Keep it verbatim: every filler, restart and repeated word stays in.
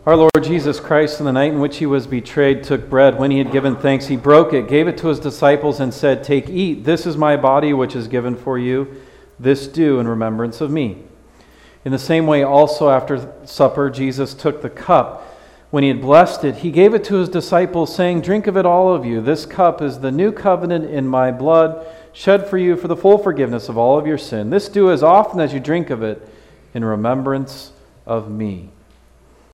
Our Lord Jesus Christ, in the night in which he was betrayed, took bread. When he had given thanks, he broke it, gave it to his disciples, and said, "Take, eat. This is my body, which is given for you. This do in remembrance of me." In the same way, also after supper, Jesus took the cup. When he had blessed it, he gave it to his disciples, saying, "Drink of it, all of you. This cup is the new covenant in my blood, shed for you for the full forgiveness of all of your sin. This do as often as you drink of it in remembrance of me."